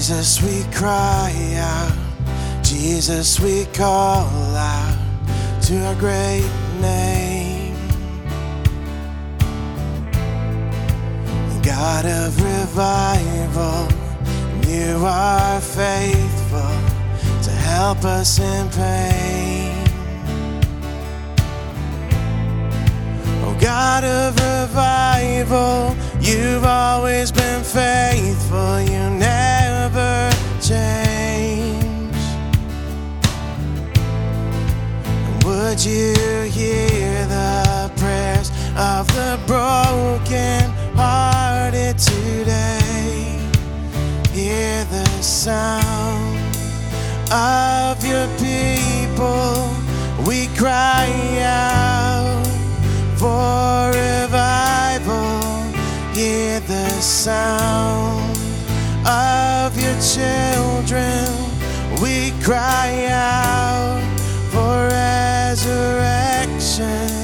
Jesus, we cry out. Jesus, we call out to our great name. God of revival, you are faithful to help us in pain. Oh, God of revival, you've always been faithful, you never change. Would you hear the prayers of the broken hearted today? Hear the sound of your people. We cry out for revival. Hear the sound of your children. We cry out for resurrection.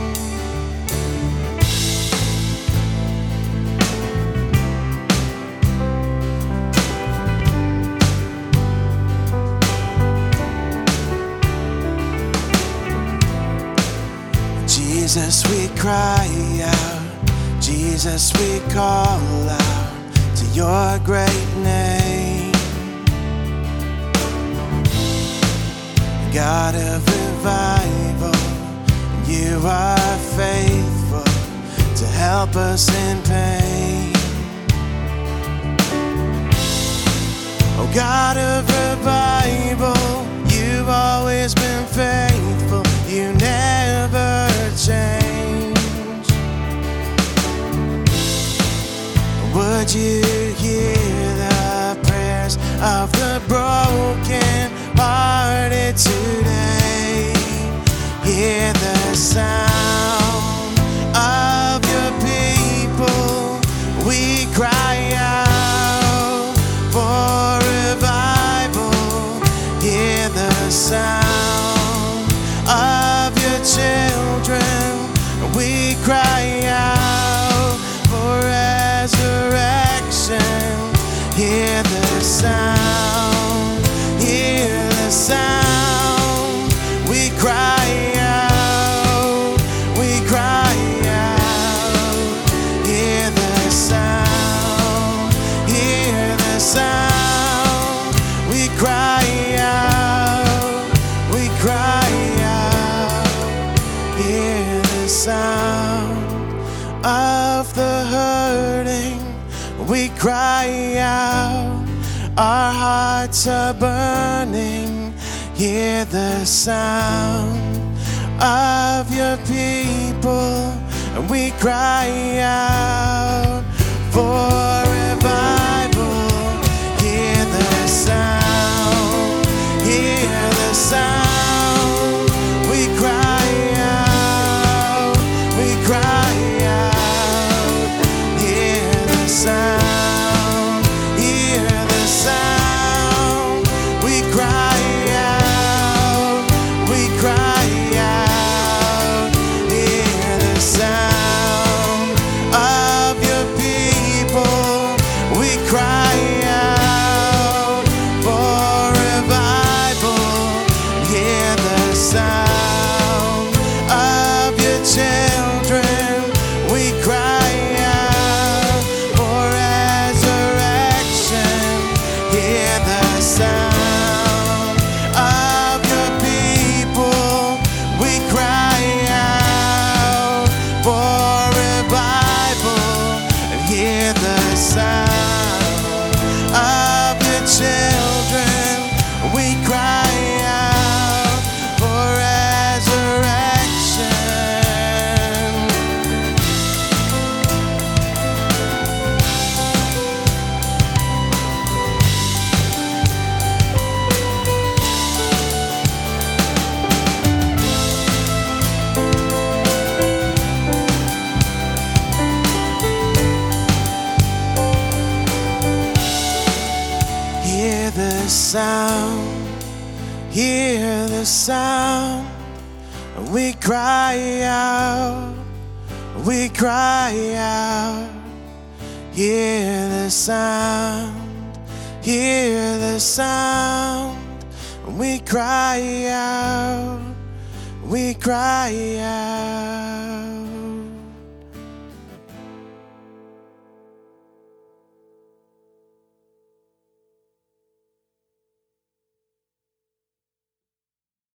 Jesus, we cry out. Jesus, we call out to your great name. God of revival, you are faithful to help us in pain. Oh, God of revival, you've always been faithful, you never change. Would you hear the prayers of the broken hearted today? Hear the sound of your people. We cry out for revival. Hear the sound of your children. We cry out for resurrection. Hear the sound, hear the sound. We cry out, we cry out. Hear the sound, hear the sound. We cry out, we cry out. Hear the sound of the hurting. We cry out, our hearts are burning. Hear the sound of your people. And we cry out for revival. Hear the sound, hear the sound. We cry out, we cry out. Hear the sound, hear the sound. We cry out, we cry out. Hear the sound of your people. We cry out for revival. Hear the sound of your children. We cry out for resurrection. Hear the sound of your people. We cry out for revival. And hear the sound of your children. We cry out for resurrection. Hear the sound, hear the sound. We cry out, we cry out. Hear the sound, hear the sound. We cry out, we cry out.